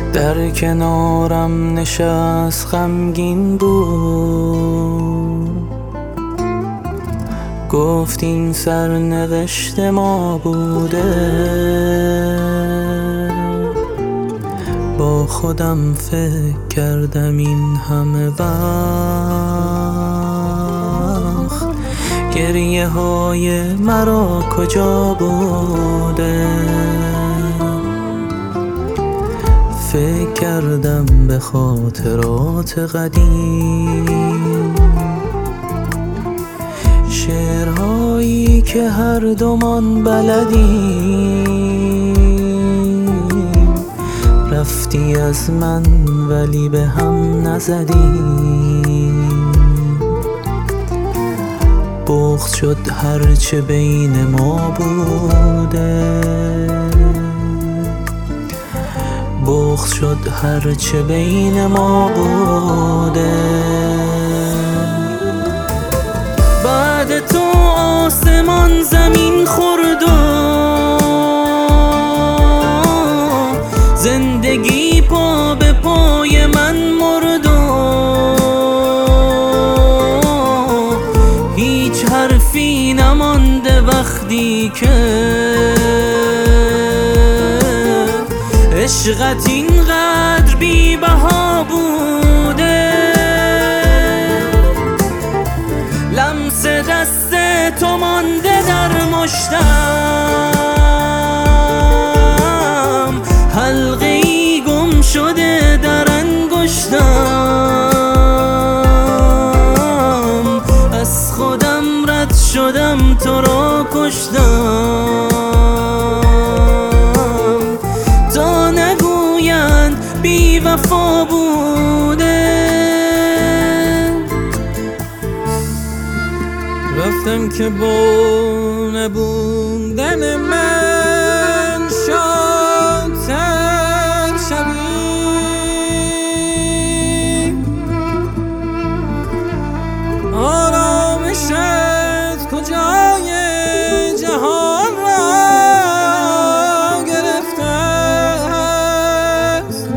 در کنارم نشست غمگین بود، گفت این سرنوشت ما بوده. با خودم فکر کردم این همه وقت گریه های مرا کجا بوده. فکر کردم به خاطرات قدیم، شعرهایی که هر دومان بلدیم. رفتی از من ولی به هم نزدیم، بغض شد هرچه بین ما بوده، بغض شد هرچه بین ما بوده. بعد تو آسمان زمین خورد و زندگی پا به پای من مرد و هیچ حرفی نمانده وقتی که عشقت اینقدر بی بها بوده. لمس دست تو مانده در مشتم، حلقه ای گم شده در انگشتم. از خودم رد شدم تو را کشتم، تا نگویند بی وفا بوده. رفتم که با نبودن من شادتر شوی، آرامشت کجای جهان را گرفته است.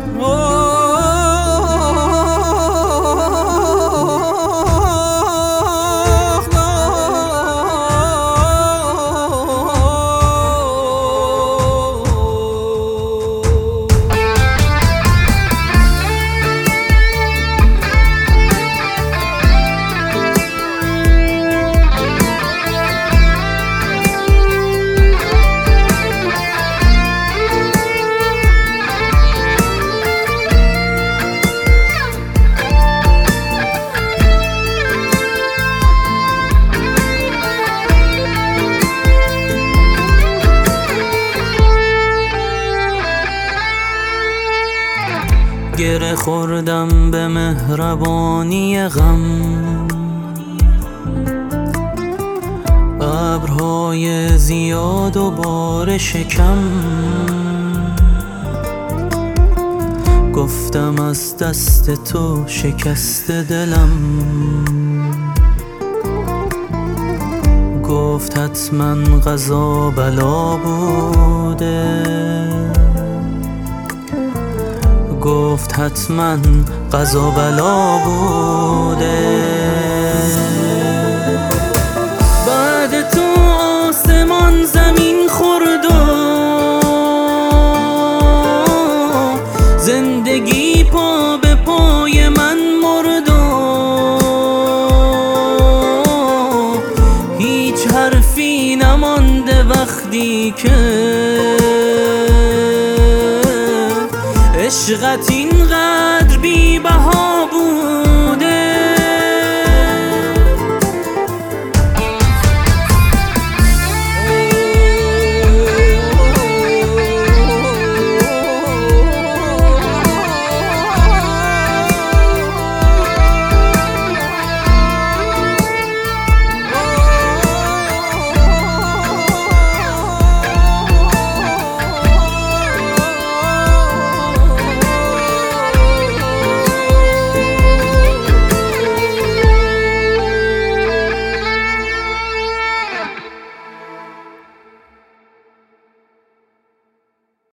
گره خوردم به مهربانی غم، ابرهای زیاد و بارش کم. گفتم از دست تو شکست دلم، گفت حتما قضا بلا بوده، گفت حتما قضا بلا بوده. بعد تو آسمان زمین خورد و زندگی پا به پای من مرد و هیچ حرفی نمانده وقتی که عشقت اینقدر